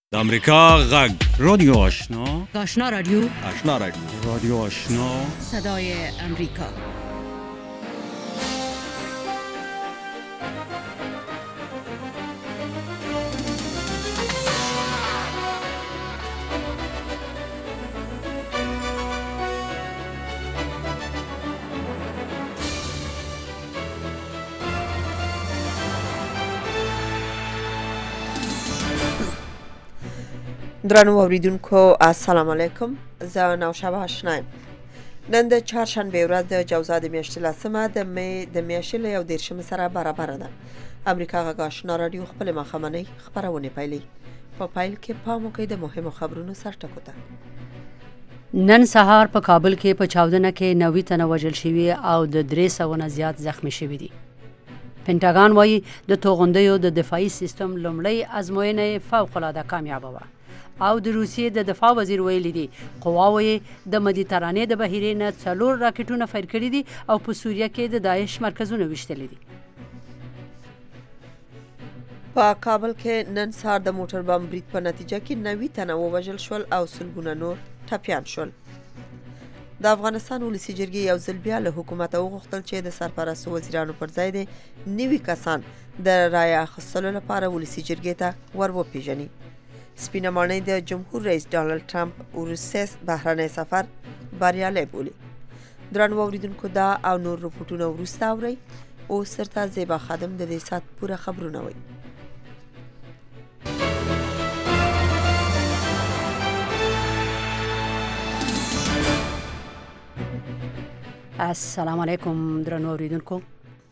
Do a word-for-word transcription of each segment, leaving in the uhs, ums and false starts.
د امریکا غږ رادیو آشنا آشنا رادیو آشنا رادیو رادیو آشنا صدای امریکا. درنو اوریدونکو السلام علیکم. زه نوشابه آشنا یم. نن د چهارشنبه ورځ د جوزا د میاشتې لسمه د می د میاشتې له یو دېرشمې سره برابره ده. امریکا غږ آشنا رادیو خپلې ماښامنۍ خپرونې پیلوي. په پیل کې پام وکړئ د مهمو خبرونو سرټکو ته. نن سهار په کابل کې په چاودنه کې نوي تنه وژل شوي او د درې سوه نه زیات زخمی شوي دي. پنټاګان وایي د توغندیو د دفاعي سیستم لومړۍ ازموینه فوق‌العاده کامیابه وه. او د روسیې د دفاع وزیر ویلي دي قواوو د مدیترانې د بحیرې نه څلور راکټونه فیر کړي دي او په سوریه کې د داعش مرکزونه ویشتلي دي. په کابل کې نن سهار د موټر بم برید په نتیجه کې نوي تنه ووژل شول او سلګونه نور ټپیان شول. د افغانستان ولسي جرګې یو ځل بیا له حکومته وغوښتل چې د سرپرستو وزیرانو پر ځای د نوي کسان د رایې اخیستلو لپاره ولسي جرګې ته ور وپېژني. سپینه ماڼۍ د جمهور رئیس ډانلډ ټرمپ وروستی بهرنی سفر بریالی بولي. درنو اوریدونکو دا او نور رپوټونه وروسته اورئ. اوس درته زیبا خادم د دې ساعت پوره خبرونه وایي. السلام علیکم درنو اوریدونکو.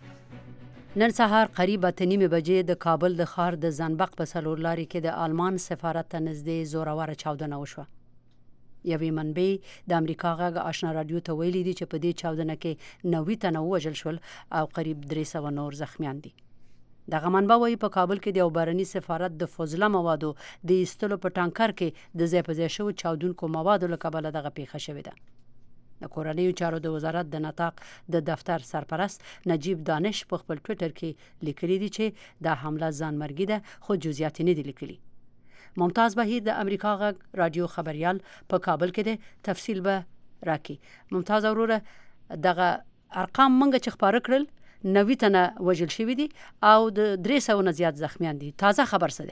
نن سهار قریب اته نیمې بجې د کابل د ښار د زنبق په څلور لارې کې د آلمان سفارت ته نږدې زوروره چاودنه وشوه. یوې منبع د امریکا غږ آشنا رادیو ته ویلي دي چې په دې چاودنه کې نوي تنه ووژل شول او قریب درې سوه نور زخمیان دي. دغه منبع وایي په کابل کې د یو بهرني سفارت د فضله موادو د ایستلو په ټانکر کې د ځای په ځای شوو چاودونکو موادو له کبله دغه پیښه شوې ده. د کورنیو چارو د وزارت د نطاق د دفتر سرپرست نجیب دانش په خپل ټویټر کې لیکلي دي چې دا حمله ځانمرګي ده خو جزئیات نه دي لیکلي. ممتاز بهیر د امریکا غږ رادیو خبریال په کابل کې د تفصیل به راکړي. ممتاز وروره دغه ارقام منګه چې خبره کړل نوي تنه وژل شوي دي او د درې سوه نه زیات زخمیان دي. تازه خبر څه دی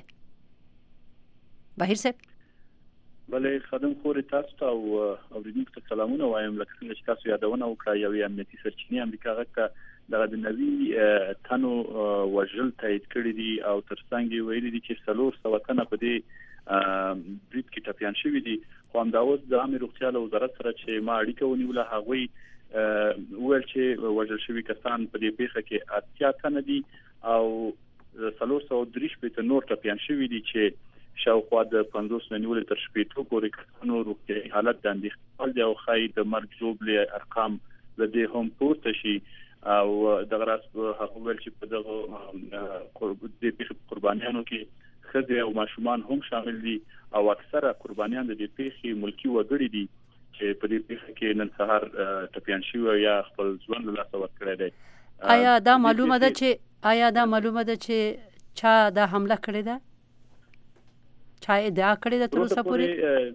بهیر صاحب؟ بله خادم خوري تاسو ته او اوریدونکو ته سلامونه وایم. لکه څنګه چې تاسو یادونه وکړه یوې امنیتي سرچینې امریکا غږ ته دغه د نوي تنو وژل تایید کړي دي او ترڅنګ یې ویلي دي چې څلور سوه تنه په دې برید کې ټپیان شوي دي. خو همدا اوس د عامې روغتیا له وزارت سره چې ما اړیکه ونیوله هغوی وویل چې وژل شوي کسان په دې پیښه کې اتیا تنه دي او څلور سوه درې شپېته نور ټپیان شوي دي چې شاوخوا د پنځوس نه نیولې تر شپېتو پورې کسانو روغتیایي حالت د اندېښنې وړ دی او ښایي د مرګ ژوبلې ارقام له دې هم پورته شي. او دغه راز هغه ویل چې په دغه دې پیښې قربانیانو کې ښځې او ماشومان هم شامل دي او اکثره قربانیان د دې پیښې ملکي وګړي دي چې په دې پیښه کې نن سهار ټپیان شوي یا خپل ژوند له لاسه ورکړی دی. آیا دا معلومه ده چې آیا دا معلومه ده چې چا دا حمله کړې ده؟ چا ادعا کړې ده تر اوسه پورې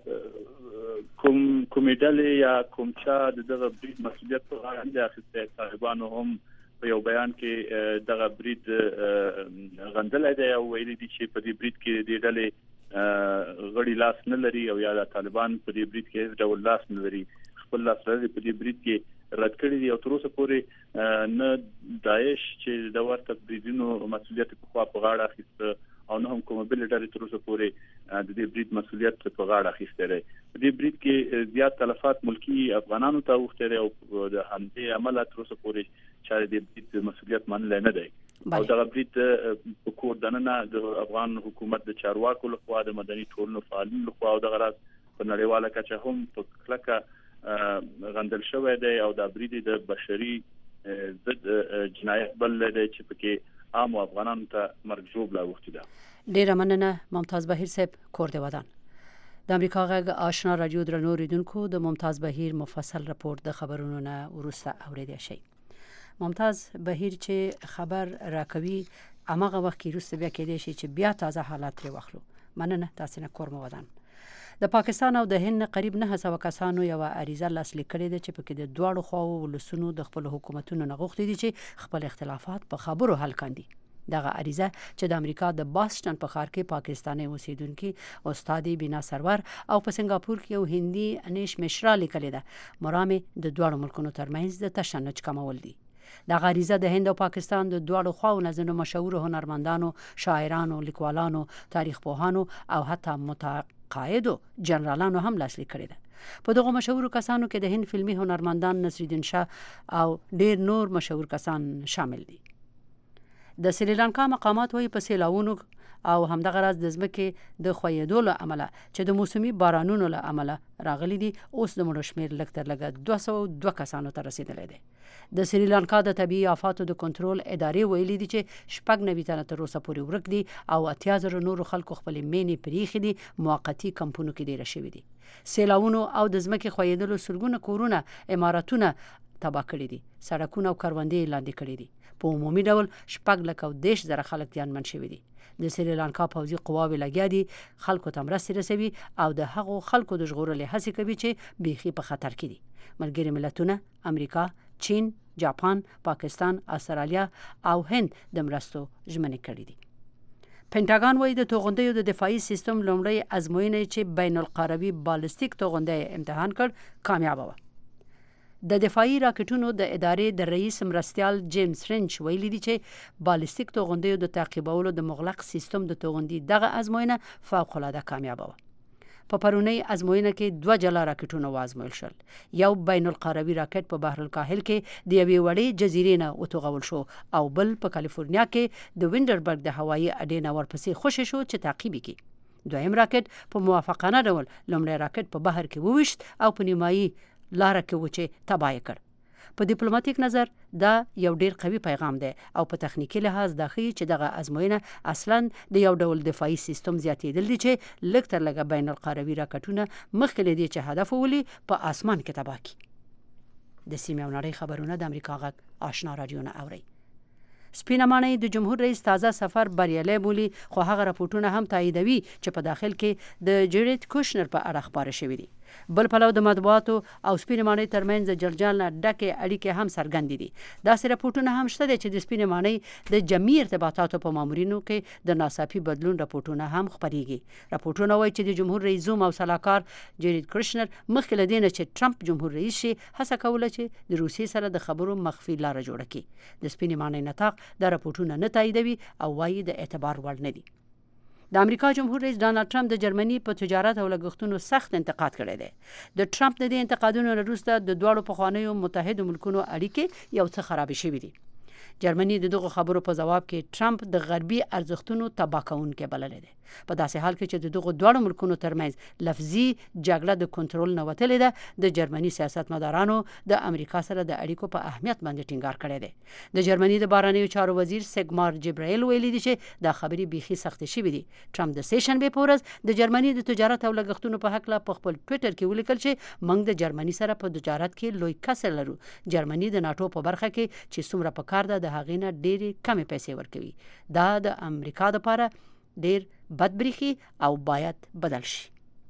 کوم کومې ډلې یا کوم چا دغه برید مسؤلیت په غاړه نه اخیستی؟ طالبانو هم په یو بیان کې دغه برید غندلی دی او ویلي دي چې په دې برید کې دې ډلې غړي لاس نه لري او یا د طالبان په دې برید کې هیڅ ډول لاس نه لري. خپل لاس لري په دې برید کې رد کړی دی او تر اوسه پورې نه داعش چې د ورته بریدونو مسؤلیت په خوا په غاړه اخیسته او نه هم کومه بل ډلې تر اوسه پورې د دې برید مسؤلیت په غاړه اخیستی دی. په دې برید کې زیات تلفات ملکي افغانانو ته اوښتی دی او د همدې امله تر اوسه پورې چا د برید مسؤلیت منلی نه دی. او دغه برید په کور دننه د افغان حکومت د چارواکو لخوا د مدني ټولنو فعالینو لخوا او دغه راز په نړیواله کچه هم په کلکه غندل شوی دی او دا برید د بشري ضد جنایت بللی دی چې پکې عام افغانانو ته مرګ ژوبله اوښتې ده. ډیره مننه ممتاز بهیر صاحب کور دې ودان. د امریکا غږ آشنا رادیو درنو اوریدونکو د ممتاز بهیر مفصل رپورټ د خبرونو نه وروسته اوریدای شئ. ممتاز بهیر چې خبر راکوي هماغه وخت کې وروسته بیا کېدای شي چې بیا تازه حالات لري واخلو. مننه. تاسو نه کور مو ودان. د پاکستان او د هند قریب نه سوه کسانو یو عریضه لاسلیک کړې ده چې پکې د دواړو خواو ولسونو د خپل حکومتونو نه غوښتي دي چې خپل اختلافات په خبرو حل کړي. دغه عریضه چې د امریکا د باستون په ښار کې پاکستاني اوسیدونکي استاد بینا سرور او په سنگاپور کې یو هندي انیش مشرا لیکلې ده، مرامه د دواړو ملکونو ترمنځ د تشنج کمول دي. د غریزه د هند او پاکستان د دواړو خواو نه ځینو مشهور هنرمندانو، شاعرانو، لیکوالانو، تاریخ پوهانو او حتی متقاعدو جنرالانو هم لاسلیک کړي ده. په دغه مشهور کسانو کې د هند فلمي هنرمندان نصرالدین شاه او ډیر نور مشهور کسان شامل دي. د سریلانکا مقامات وایي په سیلاونو او همدغه راز د ځمکې د ښویېدو له امله چې د موسمي بارانونو له امله راغلي دي، اوس د مړو شمېر لږ تر لږه دوه سوه دوه کسانو ته رسېدلی دی. د سریلانکا د طبیعي آفاتو د کنټرول ادارې ویلي دي چې شپږ نوي تنه تر اوسه پورې ورک دي او اتیا زره نورو خلکو خپلې مینې پریښې دي، موقتي کمپونو کې ډېره شوي دي. سیلاونو او د ځمکې ښویېدلو سلګونه کورونه، عمارتونه تباه کړي دي، سړکونه او کروندې لاندې کړي دي. په عمومي ډول شپږ لک او دېرش زره خلک زیانمن شوي دي. د سریلانکا پوځي قواوې لګیا دي خلکو ته مرستې رسوي او د هغو خلکو د ژغورلو هڅې کوي چې بیخي په خطر کې دي. ملګري ملتونه، امریکا، چین، جاپان، پاکستان، استرالیا او هند د مرستو ژمنې کړي دي. پنټاګان وایي د توغندیو د دفاعي سیستم لومړی ازموینه چې بین القومي بالستیک توغندی امتحان کړ کامیاب و. د دفاعي راکټونو د ادارې د رئیس مرستیال جیمز فرنچ ویلي دي چې بالستیک توغندیو د تعقیبولو د مغلق سیستم د توغندي دغه ازموینه فوق العاده کامیابه و. په پرونی ازموینه کې دوه جلا راکټونه وازمویل شول. یو بین القومي راکټ په بحر الکاهل کې د یوې وړې جزیرې نه وتوغول شو او بل په کالیفورنیا کې د وینډربرګ د هوایي اډې نه ورپسې خوشې شو چې تعقیب کړي. دویم راکټ په موافقانه ډول لومړی راکټ په بحر کې وویشت او په نیمایي لاره کې و چې تباه کړ. په ډیپلوماټیک نظر دا یو ډیر قوي پیغام دی او په تخنیکی لحاظ دا ښیي چې دغه ازموینه اصلا د یو ډول دفاعي سیستم زیاتېدل دي چې لږ تر لږه بین القومي راکټونه مخکې له دې چې هدف ولي په اسمان کې تباه کړي. د سیمې او نړۍ خبرونه د امریکا غږ آشنا رادیو نه اوري. سپینه ماڼۍ د جمهور رئیس تازه سفر بریالی بولي، خو هغه راپورټونه هم تاییدوي چې په داخل کې د جیریډ کوشنر په اړه خبره شوې دي. بل پلو د مطبوعاتو او سپینه ماڼۍ ترمنځ د جنجال نه ډکې اړیکې هم څرګندې دي. داسې راپورټونه هم شته چې د سپینه ماڼۍ د جمعي ارتباطاتو په مامورینو کې د ناڅاپي بدلون راپورټونه هم خپریږي. راپورټونه وایي چې د جمهور رئیس زوم او سلاکار جیریډ کوشنر مخکې له دې نه چې ټرمپ جمهور رئیس شي هڅه کوله چې د روسیې سره د خبرو مخفي لاره جوړه کړي. د سپینه ماڼۍ نطاق دا راپورټونه نه تاییدوي او وایي د اعتبار وړ نه دي. د امریکا جمهور رئیس ډانلډ ټرمپ د جرمني په تجارت او لګښتونو سخت انتقاد کړی دی. د ټرمپ د دې انتقادونو وروسته د دواړو پخوانیو متحدو ملکونو اړیکې یو څه خراب شوي دي. جرمني د دغه خبرو په جواب کې ټرمپ د غربي ارزښتونو تباه کوونکی بللی دی. په داسې حال کې چې د دغه دواړو ملکونو ترمنځ لفظي جګړه د کنټرول نه وتلې ده، د جرمني سیاستمدارانو د امریکا سره د اړیکو په اهمیت باندې ټینګار کړی دی. د جرمني د بهرنیو چارو وزیر سیګمار جبرایل ویلي دي چې دا خبرې بیخي سختې شوې دي. ټرمپ د سې شنبې په ورځ د جرمني د تجارت او لګښتونو په هکله په خپل ټویټر کې ولیکل چې موږ د جرمني سره په تجارت کې لوی کسر لرو. جرمني د ناټو په برخه کې چې څومره پکار ده د هغې نه ډېرې کمې پیسې ورکوي. دا د امریکا لپاره ډېر بد بریښي او باید بدل شي.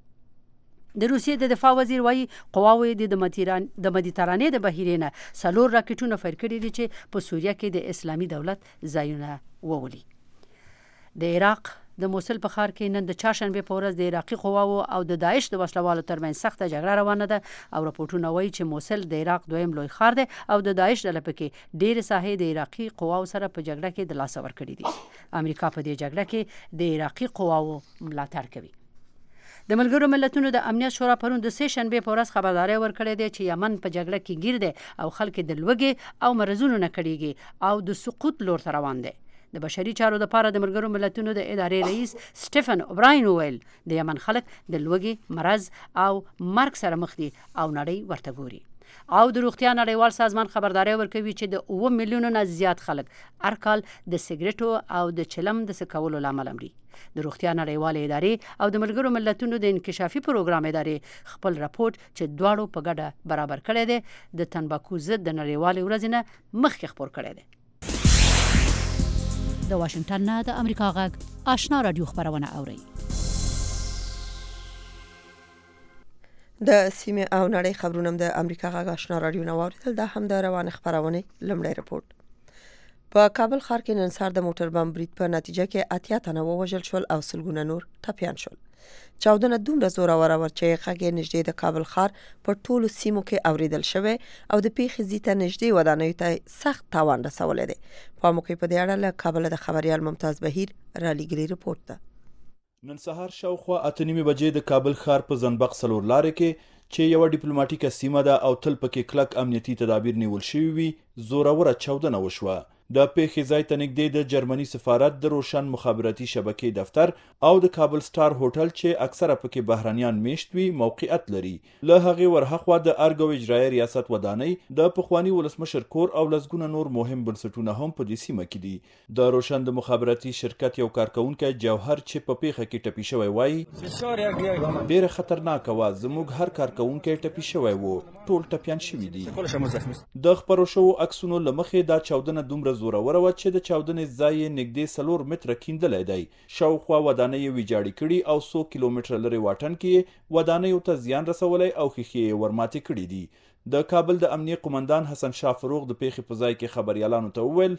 د روسیې د دفاع وزیر وایي قواوې د مدیترانې د بحیرې نه څلور راکټونه فیر کړي دي چې په سوریه کې د اسلامي دولت ځایونه وولي. د عراق د موصل په ښار کې نن د چهارشنبې په ورځ د عراقي قواو او د داعش د وسلوالو ترمنځ سخته جګړه روانه ده او راپورټونه وایي چې موصل د عراق دویم لوی ښار دی او د داعش ډله پکې ډېرې ساحې د عراقي قواو سره په جګړه کې د لاسه ورکړي دي. امریکا په دې جګړه کې د عراقي قواو ملاتړ کوي. د ملګرو ملتونو د امنیت شورا پرون د سې شنبې په ورځ خبرداری ورکړې ده چې یمن په جګړه کې ګیر دی او خلک د لوږې او مرزونو نه کړيږي او د سقوط لور ته روان دي. د بشري چارو لپاره د ملګرو ملتونو د ادارې رئیس سټیفن اوبراین ویل د یمن خلک د لوږې، مرض او مرګ سره مخ دي او نړۍ ورته ګوري. او د روغتیا نړیوال سازمان خبرداری ورکوي چې د اوه میلیونو نه زیات خلک هر کال د سګریټو او د چلم د سکولو لامل مري. د روغتیا نړیوال ادارې او د ملګرو ملتونو د انکشافي پروګرام ادارې خپل راپورټ چې دواړو په ګډه برابر کړی دی د تنباکو ضد د نړیوالې ورځې نه مخکې خپور کړی دی. د واشنگټن نه د امریکا غږ آشنا رادیو خبرونه اوري. د سیمې او نړۍ خبرونه د امریکا غږ آشنا رادیو نه واوریدل. دا هم د روان خبرونه لمړی رپورت. په کابل ښار کې نن سهار د موټر بم برید په نتیجه کې اتیا تنه ووژل شول او سلګونه نور ټپیان شول. چاودنه دومره زوروره وه چې غږ نږدې د کابل ښار په ټولو سیمو کې اوریدل شوی او د پیښې ځای ته نږدې ودانیو ته سخت تاوان رسولی دی. په موقع په دې اړه له کابل د خبریال ممتاز بهیر رالیږلی رپورت ده. نن سهار شاوخوا اته نیمې بجې د کابل ښار په زنبق څلور لارې کې چې یوه ډیپلوماټیکه سیمه ده او تل پکې کلک امنیتي تدابیر نیول شوي وي زوروره چاودنه وشوه. د پیښې ځای ته نږدې د جرمني سفارت د روشن مخابراتي شبکې دفتر او د کابل سټار هوټل چې اکثره پکې بهرانیان میشت وي موقعیت لري. له هغې ورهاخوا د ارګو اجرایي ریاست ودانۍ د پخواني ولسمشر کور او لسګونه نور مهم بنسټونه هم په دې سیمه کې دي. د روشن د مخابراتي شرکت یو کارکونکی جوهر چې په پیښه کې ټپي شوی وایي ډېره خطرناکه وه، زموږ هر کارکونکی ټپي شوی و، ټول ټپیان شوي دي. د خپرو شوو عکسونو له مخې دا چاودنه دومره زوروره وه چې د چاودنې ځای یې نږدې څلور متره کیندلی دی. شاوخوا ودانۍ یې ویجاړې کړي او څو کیلومتره لرې واټن کې یې ودانیو ته زیان رسولی او ښیښې یې ورماتې کړي دي. د کابل د امنیه قمندان حسن شاه فروغ د پیښې په ځای کې خبریالانو ته وویل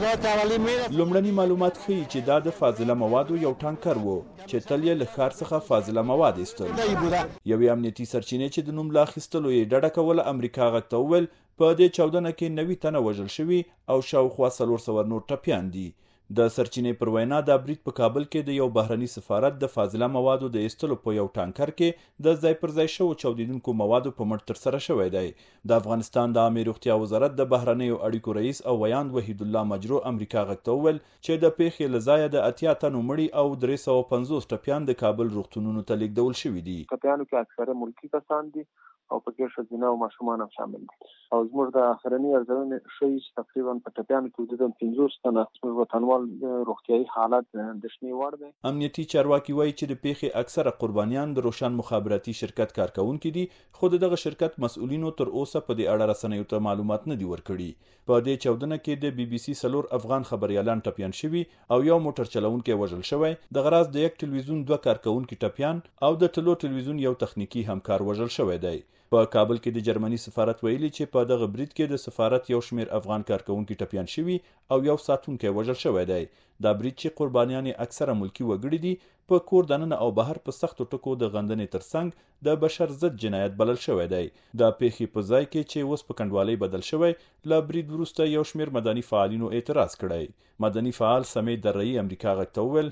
لومړني معلومات ښیي چې دا د فاضله موادو یو ټانکر و چې تل یې له ښار څخه فاضله مواد ایستل. یوې امنیتي سرچینې چې د نوم له اخیستلو یې ډډه کوله امریکا غږ ته وویل په دې چاودنه کې نوي تنه وژل شوي او شاوخوا څلور سوه نور ټپیان دي. د سرچینې پر وینا دا برید په کابل کې د یو بهرني سفارت د فاضله موادو د ایستلو په یو ټانکر کې د ځای پر ځای شوو چاودیدونکو موادو په مټ ترسره شوی دی. د افغانستان د عامې روغتیا وزارت د بهرنیو اړیکو رئیس او ویاند وحید الله مجرو امریکا غږ ته وویل چې د پیښې له ځایه د اتیا تنو مړي او درې سوه پنځوس ټپیان د کابل روغتونونو ته لیږدول شوي دي. ټپیانو کې اکثره ملکي کسان دي او پکې ښځینه او ماشومان هم شامل دي. او زموږ د اخرني ارزونې ښیي چې تقریبا په ټپیانو کې حدودا پنځوس تنه زموږ وطنوال روغتیایي حالت د شنې وړ دی. امنیتي چارواکي وایي چې د پیښې اکثره قربانیان د روشن مخابراتي شرکت کارکونکي دي، خو دغه شرکت مسؤلینو تر اوسه په دې اړه رسنیو ته معلومات نه دي ورکړي. په دې چاودنه کې د بي بي سي څلور افغان خبریالان ټپیان شوي او یو موټر چلونکی وژل شوی. دغه راز د یک ټلویزیون دوه کارکونکي ټپیان او د ټلو ټلویزیون یو تخنیکي همکار وژل شوی دی. په کابل کې د جرمني سفارت ویلي چې په دغه برید کې د سفارت یو شمیر افغان کارکونکي ټپیان شوي او یو ساتونکی وژل شوی دی. دا برید چې قربانیان اکثره ملکی وګړي دي په کور دننه او بهر په سختو ټکو د غندنې ترڅنګ د بشر ضد جنایت بلل شوی دی. دا پیښې په ځای کې چې اوس په کنډوالۍ بدل شوی له برید وروسته یو شمیر مدني فعالینو اعتراض کړی. مدني فعال سمید درعی امریکا غږ ته وویل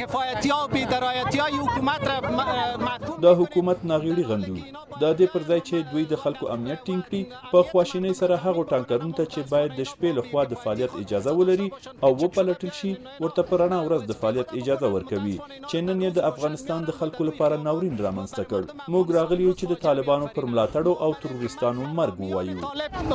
د حکومت ناغېړي غندو، د دې پر ځای چې دوی د خلکو امنیت ټینګ کړي په خواشینۍ سره هغو ټانکرونو ته چې باید د شپې لخوا د فعالیت اجازه ولري او وپلټل شي ورته په رڼا ورځ د فعالیت اجازه ورکوي چې نن یې د افغانستان د خلکو لپاره ناورین رامنځته کړ. موږ راغلي یو چې د طالبانو پر ملاتړو او تروریستانو مرګ ووایو.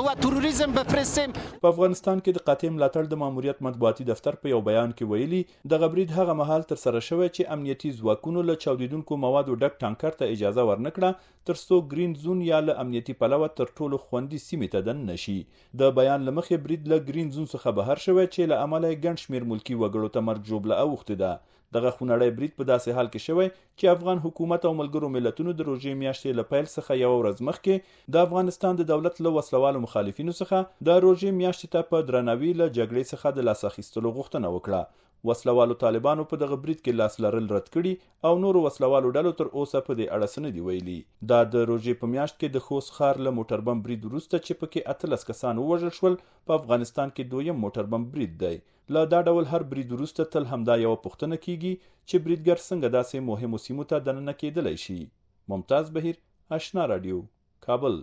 په افغانستان کې د قاطع ملاتړ د ماموریت مطبوعاتي دفتر په یو بیان کې ویلي دغه برید هغه مهال ترسره شوی چې امنیتي ځواکونو له چاودیدونکو موادو ډک ټانکر ته اجازه ورنکړه ترڅو گرین زون یا له امنیتي پلوه تر ټولو خوندي سیمې ته دننه شي. د بیان له مخې برید له گرین زون څخه بهر شوی چې له امله یې ګڼ شمېر ملکي وګړو ته مرګ ژوبله اوښتې ده. دغه خونړی برید په داسې حال کې شوی چې افغان حکومت او ملګرو ملتونو د روژې میاشتې له پیل څخه یوه ورځ مخکې د افغانستان د دولت له وسلوالو مخالفینو څخه د روژې میاشتې ته په درناوي له جګړې څخه د لاس اخیستلو غوښتنه وکړه. وسلوالو طالبانو په دغه برید کې لاس لرل رد کړي او نورو وسلوالو ډلو تر اوسه په دې اړه څه نه دي ویلي. دا د روژې په میاشت کې د خوست ښار له موټر بم برید وروسته چې پکې اتلس کسان ووژل شول په افغانستان کې دویم موټر بم برید دی. له دا ډول هر برید وروسته تل همدا یوه پوښتنه کیږي چې بریدګر څنګه داسې مهمو سیمو ته دننه کیدلی شي. ممتاز بهیر، آشنا رادیو، کابل.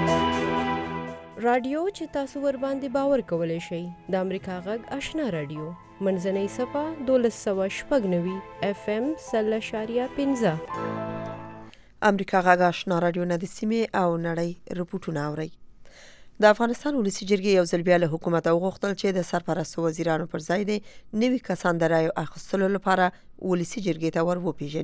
رادیو چې تاسو ور باندې باور کولای شئ د امریکا غږ آشنا رادیو منځنۍ صفه دولس سوه شپږ نوي اف ام سل اشاریه پنځه. امریکا غږ آشنا رادیو نه د سیمې او نړۍ رپورټونه اورئ. د افغانستان ولسی جرګې یو ځل بیا له حکومت وغوښتل چې د سرپرستو وزیرانو پر ځای د نوي کسان د رایو اخیستلو لپاره ولسی جرګې ته ور وپیژني.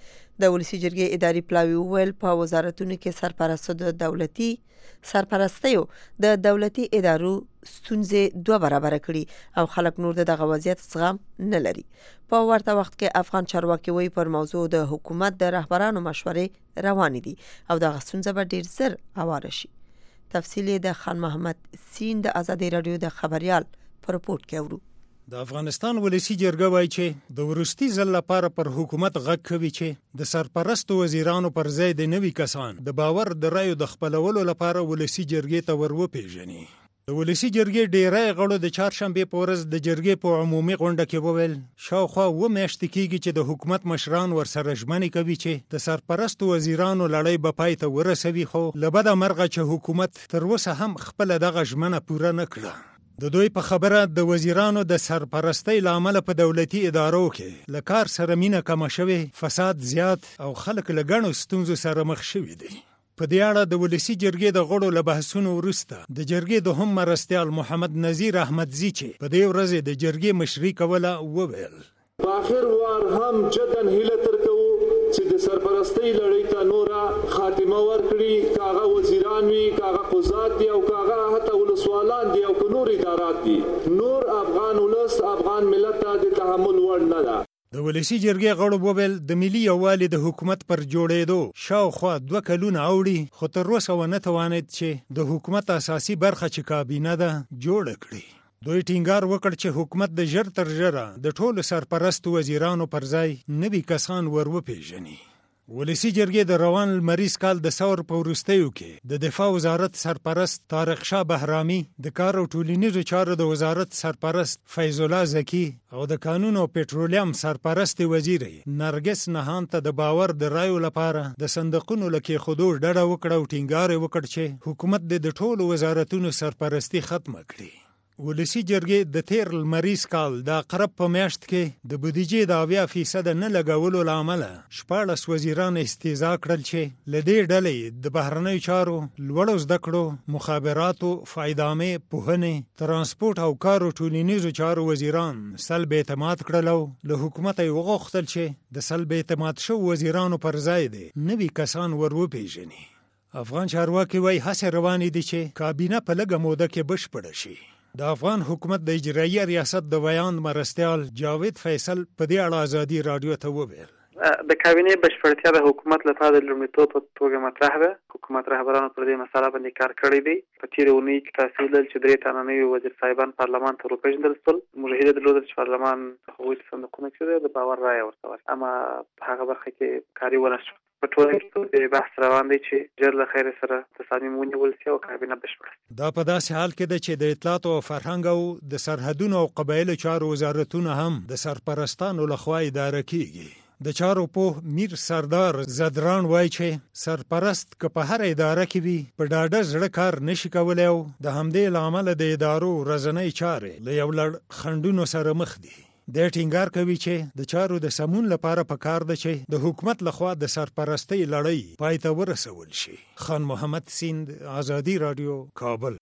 د ولسی جرګې اداري پلاوی وویل په وزارتونو کې سرپرستو د دولتي سرپرستیو د دولتي ادارو ستونزې دوه برابر کړي او خلک نور دغه وضعیت زغم نه لري. په ورته وخت کې افغان چارواکي وایي پر موضوع د حکومت د رهبرانو مشورې روانې دي او دغه ستونزه به ډیر زر هواره شي. تفصیل د خان محمد سین د ازادي رادیو د خبريال په رپورت کې اورو. د افغانستان ولسی جرګه وایي چې د ورستي ځل لپاره پر حکومت غږ کوي چې د سرپرستو وزیرانو پر ځای د نوي کسان د باور د رایو د خپلولو لپاره ولسی جرګې ته ور وپیژني. د ولسی جرګې ډیری غړو د چهارشنبې په ورځ د جرګې په عمومي غونډه کې وویل شاوخوا اوه میاشتې کېږي چې د حکومت مشران ورسره ژمنې کوي چې د سرپرستو وزیرانو لړۍ به پای ته ورسوي، خو له بده مرغه چې حکومت تر اوسه هم خپله دغه ژمنه پوره نه کړه. د دوی په خبره د وزیرانو د سرپرستی لامل په دولتي ادارو کې له کار سره مینه کمه شوې، فساد زیات او خلک له ګڼو ستونزو سره مخ شوي دي. په دې اړه د ولسی جرګې د غړو له بحثونو وروسته د جرګې د هم مرستیال محمد نذیر احمدزي چې په دې ورځ د جرګې مشري کوله وویل په اخر وار هم جدن هیله تر کوو چې د سرپرستی لړۍ ته نوره خاتمه ورکړي، کاغه وزیران وي، کاغه قضات دي او کاغه حتی ولسوالان دي او نور ادارات دي. نور افغان ولس افغان ملت ته د تحمل وړ نه ده. د ولسی جرګې غړو وویل د ملي یووالي د حکومت پر جوړېدو شاوخوا دوه کلونه اوړي، خو تر اوسه ونه توانید چې د حکومت اساسي برخه چې کابینه ده جوړه کړي. دوی ټینګار وکړ چې حکومت د ژر تر ژره د ټولو سرپرستو وزیرانو پر ځای نوي کسان ور وپیژني. ولسی جرګې د روان لمریز کال د ثور په وروستیو کې د دفاع وزارت سرپرست طارق شاه بهرامي، د کار او ټولنیزو چارو د وزارت سرپرست فیض الله زکی او د قانون او پټرولیم سرپرست وزیر نرګس نهان ته د باور د رایو لپاره د صندوقونو لکه خودو ډډه وکړه او ټینګار وکړ چې حکومت د ټولو وزارتونو سرپرستی ختمه کړي. ولسی جرګې د تیر لمریز کال د اقرب په میاشت کې د بودیجې د اویا فیصد نه لګولو له امله شپاړس وزیران استیضاح کړل چې له دې ډلې د بهرنیو چارو، لوړو زده کړو، مخابراتو، فایدامې، پوهنې، ترانسپورت او کار او ټولنیزو چارو وزیران سلب اعتماد کړل او له حکومت یې وغوښتل چې د سلب اعتماد شو وزیرانو پر ځای دی نوي کسان ور وپیژني. افغان چارواکي وایي هڅې روانې دي چې کابینه په لږه موده کې بشپړه شي. د افغان حکومت د اجرایي ریاست د ویاند مرستیال جاوید فیصل په دې اړه ازادي رادیو ته وویل د کابینې بشپړتیا د حکومت لپاره د لومړیتوب په توګه مطرح ده. حکومت رهبرانو پر دې مسله باندې کار کړی دی. په تیرې اونۍ کې تاسو لیدل چې درې تنه نوي وزیر صاحبان پارلمان ته راوپېژندل شول. موږ هیله درلوده چې پارلمان هغوی ته صندوقونه کړي د باور رایه ورته ورکړي، اما په هغه برخه کې کاري ونه شو. په ټوله کې بحث روان دی چې ژر له خیر سره تصامیم ونیول شي او کابینه بشپړه. دا په داسې حال کې ده چې د اطلاعات او فرهنګ او د سرحدونو او قبایلو چارو وزارتونه هم د سرپرستانو لخوا اداره کیږي. د چارو په میر سردار زدران وایي چې سرپرست که په هر اداره کې وي په ډاډه زړه کار نشي کولی او د همدې له امله د ادارو ورځنۍ چارې له یو لړ خنډونو سره مخ دي. د ټینګار کوي چې د چارو د سمون لپاره پکار ده چې د حکومت لخوا د سرپرستی لړۍ پای ته ورسول شي. خان محمد سیند، ازادي رادیو، کابل.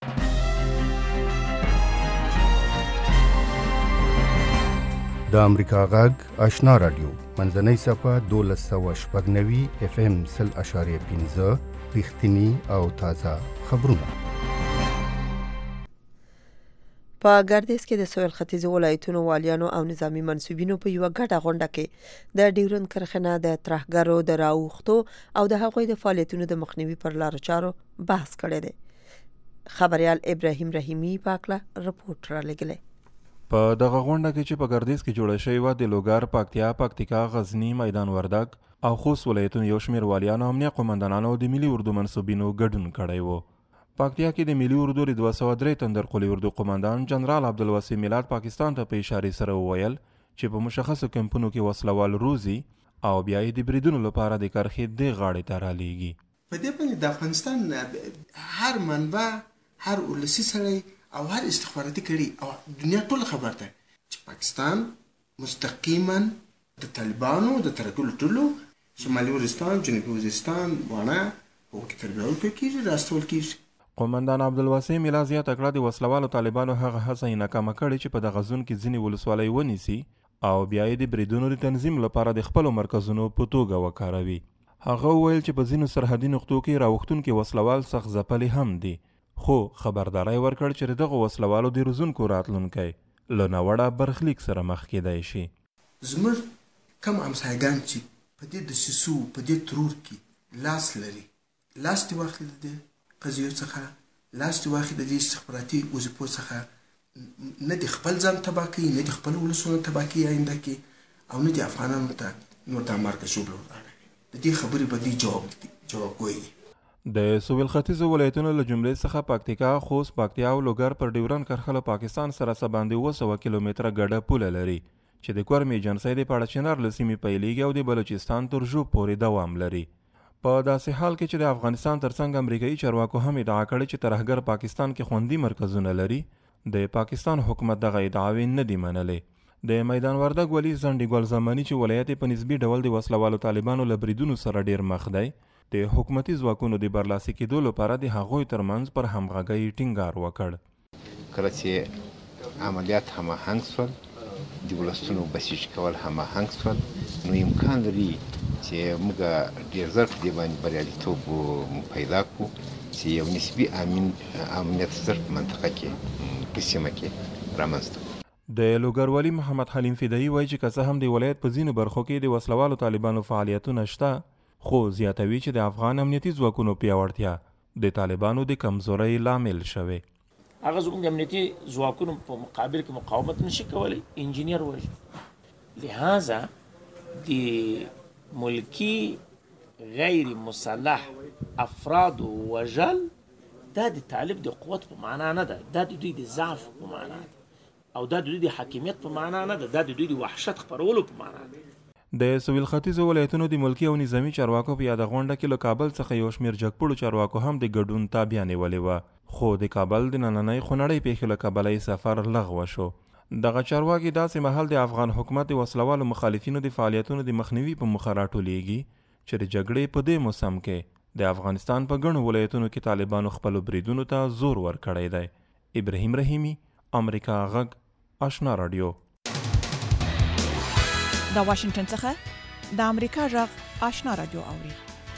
د امریکا غږ آشنا رادیو منځنۍ صفه دولس سوه شپږ نوي اف ام سل اشاریه پنځه رښتینی او تازه خبرونه. په ګردیز کې د سویل ختیځ ولایتونو والیانو او نظامی منصوبینو په یو غټه غونډه کې د ډیورند کرښه د ترهګرو د راوختو او د هغوی د فعالیتونو د مخنیوي پر لارو چارو بحث کړی دی. خبريال ابراهیم رحیمی پاکله رپورټ را لګلی. په دغه غونډه کې چې په ګردیز کې جوړه شوې وه د لوګر، پکتیا، پکتیکا، غزنی، میدان وردګ او خوست ولایتونو یو شمېر والیانو، امنیه قومندانانو او د ملي اردو منصوبینو ګډون کړی و. پکتیا کې د ملي اردو د دوه سوه درې تندر قلي اردو قومندان جنرال عبدالواسع میلاد پاکستان ته په اشارې سره وویل چې په مشخصو کمپونو کې وسلوال روزي او بیا یې د بریدونو لپاره د کرښې دې غاړې ته رالیږي. په دې باندې د افغانستان هر منبع، هر ولسي سړی او هر استخباراتي کړي او دنیا ټول خبر ده چې پاکستان مستقیما د طالبانو د ترکلو ټولو شمالي وزیرستان، جنوبي وزیرستان، واڼه او کې تربیه ورکړي، راستول کیږي. قومندان عبدالواسع میلاد زیاته کړه د وسلوالو طالبانو هغه هڅه یې ناکامه کړې چې په دغه زون کې ځینې ولسوالۍ ونیسي او بیا یې د بریدونو د تنظیم لپاره د خپلو مرکزونو په توګه وکاروي. هغه وویل چې په ځینو سرحدي نقطو کې راوښتونکي وسلوال سخت ځپلي هم دي، خو خبرداری ورکړ چې د دغو وسلوالو د روزونکو راتلونکی له ناوړه برخلیک سره مخ کیدای شي. زموږ کم همسایګان چې په دې دسیسو په دې ترور کې لاس لري، لاس دې واخلي د دې قضیو څخه، لاس دې واخلي د دې استخباراتي وظیفو څخه، نه دې خپل ځان تباه کوي، نه دې خپل ولسونه تباه کوي آینده کې، او نه دې افغانانو ته نور د مرګ ژوبله وراړوي. د دې خبرې به دې جواب جوابګوی. د سویل ختیځو ولایتونو له جملې څخه پکتیکا، خوست، پکتیا او لوګر پر ډیورن کرښه له پاکستان سره څه باندې اوه سوه کیلومتره ګډه پوله لري چې د کورم ایجنسۍ د پاړچنار له سیمې پیلیږي او د بلوچستان تر ژوب پورې دوام لري. په داسې حال کې چې د افغانستان ترڅنګ امریکایي چارواکو هم ادعا کړې چې ترهګر پاکستان کې خوندي مرکزونه لري، د پاکستان حکومت دغه ادعاوې نه دي منلې. د میدان وردګ ولي ځنډي ګل زماني چې ولایت په نسبي ډول د وسلوالو طالبانو له بریدونو سره ډیر مخ دی، د حکومتي ځواکونو د برلاسي کېدو لپاره د هغوی ترمنځ پر همغږۍ ټینګار وکړ. کله چې عملیات هماهنګ سول، د ولسونو بسیج کول هماهنګ سول، نو امکان لري چې موږ ډېر ژر په دې باندې بریالیتوب پیدا کړو چې یو نسبي امن امنیت زر په منطقه کې په سیمه کې رامنځته. د لوګر والي محمد حلیم فدایي وایي چې که څه هم د ولایت په ځینو برخو کې د وسلوالو طالبانو فعالیتونه شته، خو زیاتوي چې د افغان امنیتي ځواکونو پیاوړتیا د طالبانو د کمزورۍ لامل شوی. هغه زموږ د امنیتي ځواکونو په مقابل کې مقاومت نشي کولی، انجینیر وژني. لہذا د ملکی غیر مسلح افراد وژل دا د طالب د قوت په معنا نه ده، دا د دوی د ضعف په معنا ده، او دا د دوی د حاکمیت په معنا نه ده، دا د دوی د وحشت خپرولو په معنا ده. د سویل ختیځو ولایتونو د ملکی او نظامی چارواکو په یاده غونډه کې له کابل څخه یو شمېر جګپوړو چارواکو هم د ګډون تابیا نیولې وه، خو د کابل د نننۍ خونړۍ پیښې له کبله یې سفر لغوه شو. دغه چارواکي داسې مهال د افغان حکومت د وسلوالو مخالفینو د فعالیتونو د مخنیوي په موخه راټولیږي چې د جګړې په دې موسم کې د افغانستان په ګڼو ولایتونو کې طالبانو خپلو بریدونو ته زور ورکړی دی. ابراهیم رحیمي، امریکا غږ، آشنا رادیو. د واشنگټن څخه د امریکا غږ آشنا رادیو اوري.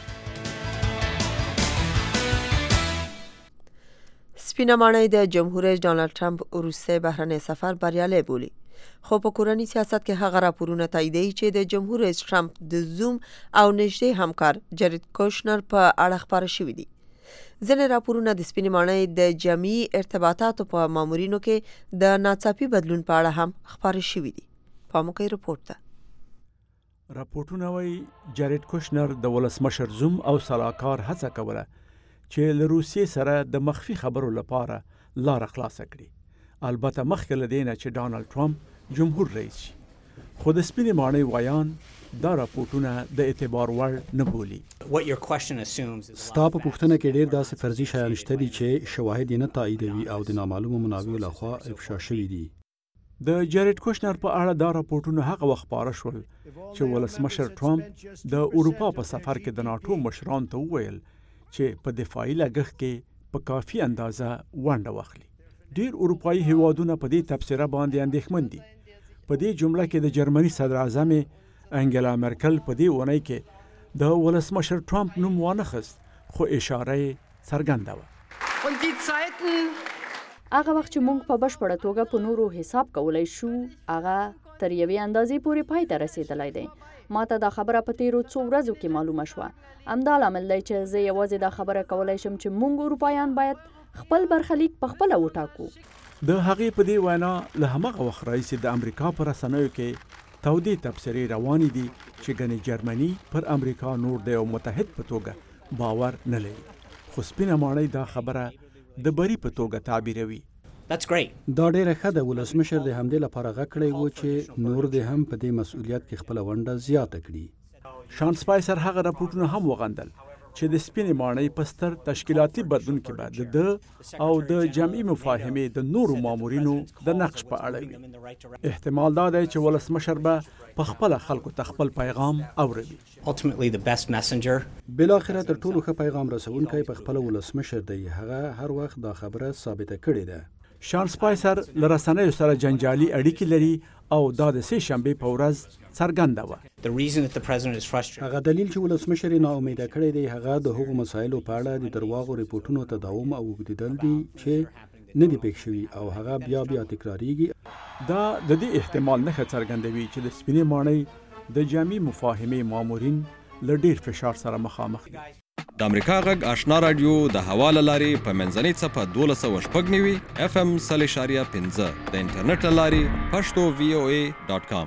سپینه ماڼۍ د جمهور رئیس ډانلډ ټرمپ وروستی بهرنی سفر بریالی بولي، خو په کورني سیاست کې هغه راپورونه تاییدوي چې د جمهور رئیس ټرمپ د زوم او نږدې همکار جارید کوشنر په اړه خپاره شوي دي. ځینې راپورونه د سپینې ماڼۍ د جمعي ارتباطاتو په مامورینو کې د ناڅاپي بدلون په اړه هم خپاره شوي دي. پام وکړئ رپورټ ته. راپورټونه وایي جارید کوشنر د ولسمشر زوم او سلاکار هڅه کوله چې له روسیې سره د مخفي خبرو لپاره لاره خلاصه کړي، البته مخکې له دې نه چې ډانلډ ټرمپ جمهور رئیس شي. خو د سپینې ماڼۍ وایان دا راپورټونه د اعتبار وړ نه بولي. ستا په پوښتنه کې ډېر داسې فرضي شیان شته دي چې شواهد یې نه تاییدوي او د نامعلومو منابعو لخوا افشا شوي دي. د جارید کوشنر په اړه دا راپورټونه هغه وخت خپاره شول چې ولسمشر ټرمپ د اروپا په سفر کې د ناټو مشرانو ته وویل چې په دفاعي لګښت کې په کافي اندازه ونډه واخلي. ډېر اروپایي هیوادونه په دې تبصره باندې اندېښمن دي. په دې جمله کې د جرمني صدر اعظم انګلا مرکل په دې اونۍ کې د ولسمشر ټرمپ نوم وانخست، خو اشاره یې څرګنده وه. هغه وخت چې موږ په بشپړه توګه په نورو حساب کولای شو، هغه تر یوې اندازې پورې پای ته رسېدلی دی. ما ته دا خبره په تیرو څو ورځو کې معلومه شوه. همدا لامل دی چې زه یوازې دا خبره کولی شم چې موږ اروپایان باید خپل برخلیک په خپله وټاکو. د هغې په دې وینا له همغه وخت راهیسې د امریکا په رسنیو کې تودې تبصرې روانې دي چې ګنې جرمني پر امریکا نور د یو متحد په توګه باور نه لري. خو سپینه ماڼۍ دا خبره د بری په توګه تعبیروي. دا ډیره ښه ده. ولسمشر د همدې لپاره غږ کړی و چې نور دې هم په دې مسؤلیت کې خپله ونډه زیاته کړي. شان سپایسر هغه راپورټونه هم وغندل چې د سپینې ماڼۍ په ستر تشکیلاتي بدلون کې به د ده او د جمعي مفاهمې د نورو مامورینو د نقش په اړه وي. احتمال دا دی چې ولسمشر به په خپله خلکو ته خپل پیغام اوروي. بالاخره تر ټولو ښه پیغام رسونکی په خپله ولسمشر دی. هغه هر وخت دا خبره ثابته کړې ده. شان سپایسر له رسنیو سره جنجالي اړیکې لري او دا د سې شنبې په ورځ څرګنده وه. هغه دلیل چې ولسمشر یې ناامیده کړی دی هغه د هغو مسایلو په اړه د درواغو ریپورټونو تداوم او اوږدېدل دي چې نه دي پېښ شوي او هغه بیا بیا تکراریږي. دا د دې احتمال نښه څرګندوي چې د سپینې ماڼۍ د جامع مفاهمې مامورین له ډېر فشار سره مخامخ دي. د امریکا غږ آشنا رادیو د هوا له لارې په منځنۍ څپه دولس سوه شپږ نوي اف ام سل اشاریه پنځه د انټرنیټ له لارې پښتو وی او ای ډاټ کام.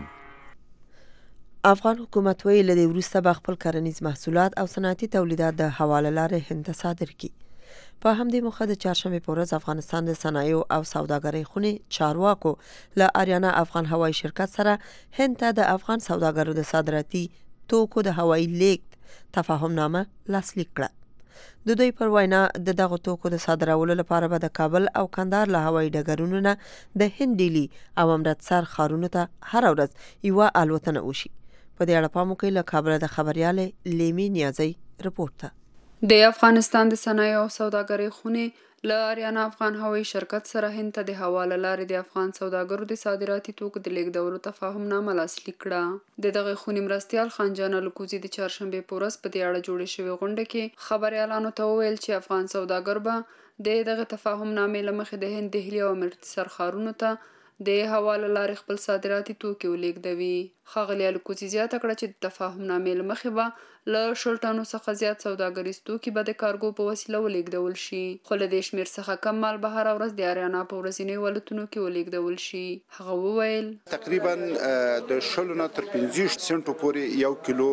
افغان حکومت ویلي له دې وروسته به خپل کرنیز محصولات او صنعتي تولیدات د هوا له لارې هند ته صادر کړي. په همدې موخه د چهارشنبې په ورځ افغانستان د صنایعو او سوداګرۍ خونې چارواکو له آریانا افغان هوایي شرکت سره هند ته د افغان سوداګرو د صادراتي توکو د هوایي لیږد تفاهم نامه لاسلیک کړه. د دوی پر وینا د دغو توکو د صادرولو لپاره به د کابل او کندهار له هوایي ډګرونو نه د هند ډیلي او امرتسر ښارونو ته هره ورځ یوه الوتنه وشي. په دې اړه پام وکړئ. له کابله د خبریالې لیمي نیازۍ رپورټ ته. د افغانستان د صنایعو او سوداګرۍ خونې له آریانا افغان هوایي شرکت سره هند ته د هوا له لارې د افغان سوداګرو د صادراتي توکو د لیږدولو تفاهم نامه لاسلیک کړه. د دغې خونې مرستیال خانجان الکوزي د چهارشنبې په ورځ په دې اړه جوړې شوې غونډه کې خبریالانو ته وویل چې افغان سوداګر به د دغه تفاهم نامې له مخې د هند دهلي او امرتسر ښارونو ته د هوا له لارې خپل صادراتي توکي ولیږدوي. ښاغلي الکوزي زیاته کړه چې د تفاهم نامې له مخې به له شل ټنو څخه زیات سوداګریز توکي به د کارګو په وسیله ولیږدول شي، خو له دې شمېر څخه کم مال به هره ورځ د آریانا په ورځنیو الوتنو کې ولیږدول شي. هغه وویل تقریبا د شلو نه تر پنځوس سنټو پورې یو کیلو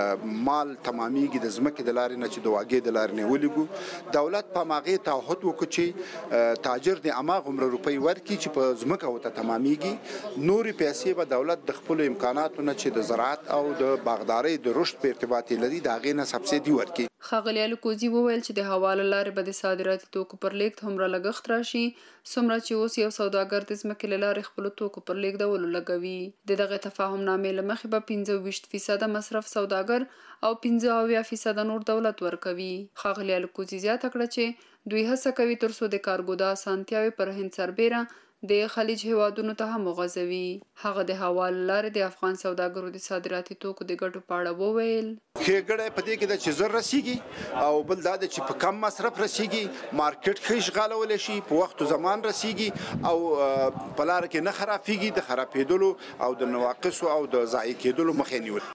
مال تمامیږي د ځمکې د لارې نه چې د واګې د لارې نه ولیږو. دولت په هغې تعهد وکړو چې تاجر د هماغومره روپۍ ورکړي چې په ځمکه ورته تمامیږي. نورې پیسې به دولت د خپلو امکاناتو نه چې د زراعت او د باغدارۍ د رشد په ارتباط لري د هغې نه سبسیدي ورکړي. ښاغلي الکوزي وویل چې د هوا له لارې به د صادراتي توکو پر لیږد هومره لګښت راشي څومره چې اوس یو سوداګر د ځمکې له لارې خپلو توکو پر لیږدولو لګوي. د دغې تفاهم نامې له مخې به پنځه ویشت فیصده مصرف سوداګر او پنځه اویا فیصده نور دولت ورکوي. ښاغلي الکوزي زیاته کړه چې دوی هڅه کوي تر څو د کارګو د اسانتیاوې پر هند سربیره د خلیج هیوادونو ته هم وغځوي. هغه د هوا له لارې د افغان سوداګرو د صادراتي توکو د ګټو په اړه وویل. ښېګړی په دې کې ده چې زر رسیږي او بل دا ده چې په کم مصرف رسیږي، مارکیټ ښه اشغالولی شي، په وخت و زمان رسیږي او په لاره کې نه خرابېږي. د خرابېدلو او د نواقصو او د ضایع کېدلو مخه یې نیول.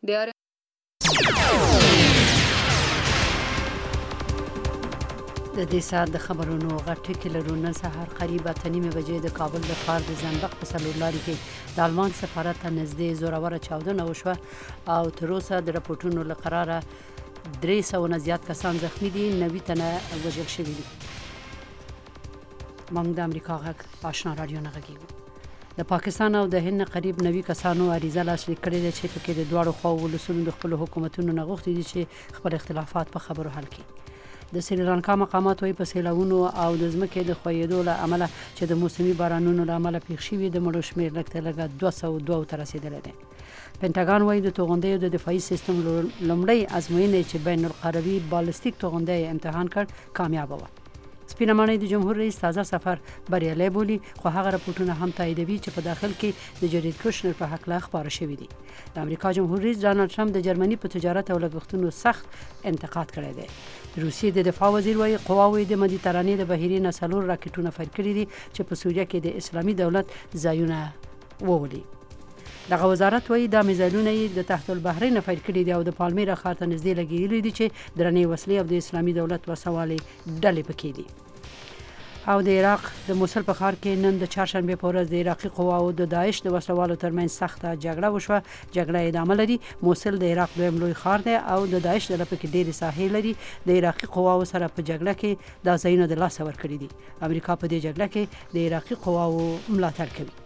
د دې ساعت د خبرونو غټ ټکي لرو. نن سهار قریب اته نیمې بجې د کابل د ښار د زنبق په څلور لارې کې د آلمان سفارت ته نږدې زوروره چاودنه وشوه او تر اوسه د راپورټونو له قراره درې سوه نه زیات کسان زخمي دي، نوي تنه وژل شوي دي. موږ د امریکا غږ آشنا رادیو نه غږیږو. د پاکستان او د هند قریب نوي کسانو عریضه لاسلیک کړې ده چې پکې د دواړو خواو ولسونو د خپلو حکومتونو نه غوښتي دي چې خپل اختلافات په خبرو حل کړي. د سریلانکا مقامات وایي په سیلاوونو او د ځمکې د ښویېدو له امله چې د موسمي بارانونو له امله پېښ شوي د مړو شمېر لږ تر لږه دوه سوه دوه ته رسېدلی دی. پنټاګان وایي د توغندیو د دفاعي سیستم لومړی ازموینې چې بین القروي بالستیک توغندی امتحان کړ کامیابه وه. سپینه ماڼۍ د جمهور رئیس تازه سفر بریالی بولي، خو هغه راپورټونه هم تاییدوي چې په داخل کې د جرید کوشنر په هکله خپاره شوي دي. د امریکا جمهور رئیس ډانلډ ټرمپ د جرمني په تجارت او لګښتونو سخت انتقاد کړی دی. د روسیې د دفاع وزیر وایي قواوې د مدیترانې د بحیرې نه څلور راکټونه فیر کړي دي چې په سوریه کې د اسلامي دولت ځایونه وولي. دغه وزارت وایي دا میزایلونه یې د تحت البحرین فیر کړي دي او د پالمیرا ښار ته نږدې لګېدلي دي چې درنې وسلې او د اسلامي دولت وسوالې ډلې پکې دي. او د عراق د موصل په ښار کې نن د چهارشنبې په ورځ د عراقي قواو د داعش د وسلوالو ترمنځ سخته جګړه وشوه. جګړه ادامه لري. موصل د عراق دویم لوی ښار دی او د داعش ډله پکې ډېرې ساحې لري. د عراقي قواو سره په جګړه کې دا ځایونه د لاسه ورکړي دي. امریکا په دې جګړه کې د عراقي قواو ملاتړ کوي.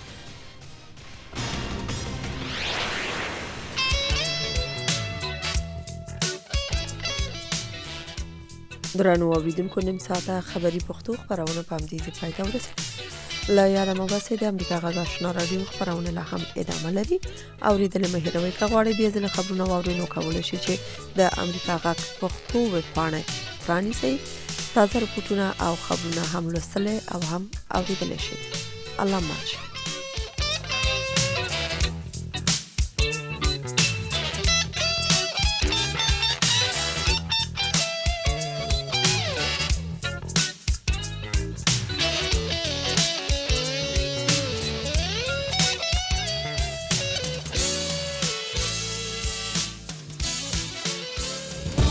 درنو اوریدونکو، نیم ساعته خبری پښتو خبرونه په همدې ځای پای ته ورسېده. له یاده مو باسئ د امریکا غږ آشنا راډیو خبرونه لا هم ادامه لري. اورېدل مه هېروئ. که غواړئ بیا ځله خبرونه واورئ نو کولی شئ چې د امریکا غږ پښتو ویب پاڼه پرانیسئ تازه رپورټونه او خبرونه هم لوستلی او هم اورېدلی شئ. الله مل شه.